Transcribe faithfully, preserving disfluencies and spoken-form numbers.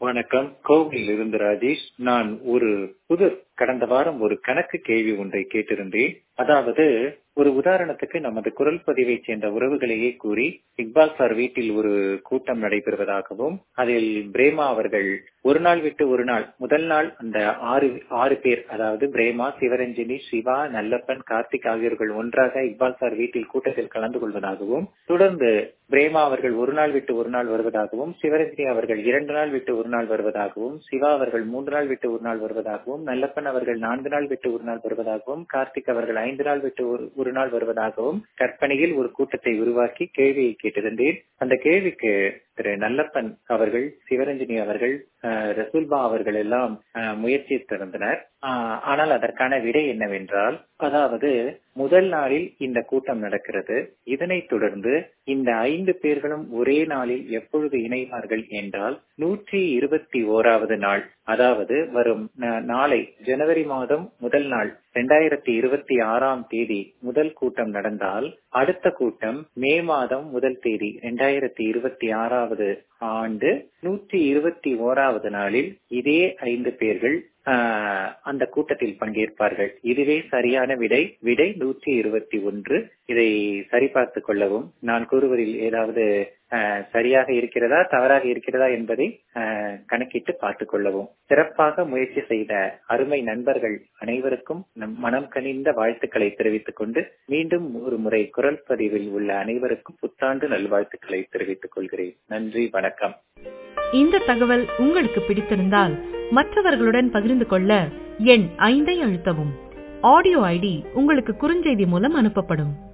வணக்கம். கோவையில் இருந்து ராஜேஷ். நான் ஒரு புது கடந்த வாரம் ஒரு கணக்கு கேள்வி ஒன்றை கேட்டிருந்தேன். அதாவது ஒரு உதாரணத்துக்கு நமது குரல் பதிவை சேர்ந்த உறவுகளையே கூறி இக்பால் சார் வீட்டில் ஒரு கூட்டம் நடைபெறுவதாகவும் அதில் பிரேமா அவர்கள் ஒரு நாள் விட்டு ஒரு நாள் முதல் நாள் அந்த ஆறு ஆறு பேர் அதாவது பிரேமா, சிவரஞ்சனி, சிவா, நல்லப்பன், கார்த்திக் ஆகியோர்கள் ஒன்றாக இக்பால் சார் வீட்டில் கூட்டத்தில் கலந்து கொள்வதாகவும், தொடர்ந்து பிரேமா அவர்கள் ஒரு நாள் விட்டு ஒரு நாள் வருவதாகவும், சிவரஞ்சனி அவர்கள் இரண்டு நாள் விட்டு ஒரு நாள் வருவதாகவும், சிவா அவர்கள் மூன்று நாள் விட்டு ஒரு நாள் வருவதாகவும், நல்லப்பன் அவர்கள் நான்கு நாள் விட்டு ஒரு நாள் வருவதாகவும், கார்த்திக் அவர்கள் ஐந்து நாள் விட்டு ஒரு நாள் வருவதாகவும் கற்பனையில் ஒரு கூட்டத்தை உருவாக்கி கேள்வியை கேட்டிருந்தேன். அந்த கேள்விக்கு திரு நல்லப்பன் அவர்கள், சிவரஞ்சனி அவர்கள், ரசூல்பா அவர்கள் எல்லாம் முயற்சித்திருந்தனர். ஆனால் அதற்கான விடை என்னவென்றால், அதாவது முதல் நாளில் இந்த கூட்டம் நடக்கிறது. இதனைத் தொடர்ந்து இந்த ஐந்து பேர்களும் ஒரே நாளில் எப்பொழுது இணைவார்கள் என்றால் நூற்றி இருபத்தி ஓராவது நாள், அதாவது வரும் நாளை ஜனவரி மாதம் முதல் நாள் இரண்டாயிரத்தி இருபத்தி ஆறாம் தேதி முதல் கூட்டம் நடந்தால் அடுத்த கூட்டம் மே மாதம் முதல் தேதி இரண்டாயிரத்தி இருபத்தி ஆறாவது ஆண்டு நூற்றி இருபத்தி ஓராவது நாளில் இதே ஐந்து பேர்கள் அந்த கூட்டத்தில் பங்கேற்பார்கள். இதுவே சரியான விடை. விடை நூற்றி இருபத்தி ஒன்று. இதை சரிபார்த்துக் கொள்ளவும். நான் கூறுவதில் ஏதாவது சரியாக இருக்கிறதா தவறாக இருக்கிறதா என்பதை கணக்கிட்டு பார்த்துக் கொள்ளவும். சிறப்பாக முயற்சி செய்த அருமை நண்பர்கள் அனைவருக்கும் மனம் கனிந்த வாழ்த்துக்களை தெரிவித்துக் கொண்டு மீண்டும் ஒரு முறை குரல் பதிவில் உள்ள அனைவருக்கும் புத்தாண்டு நல்வாழ்த்துக்களை தெரிவித்துக் கொள்கிறேன். நன்றி, வணக்கம். இந்த தகவல் உங்களுக்கு பிடித்திருந்தால் மற்றவர்களுடன் பகிர்ந்து கொள்ள எண் ஐந்தை அழுத்தவும். ஆடியோ ஐடி உங்களுக்கு குறுஞ்செய்தி மூலம் அனுப்பப்படும்.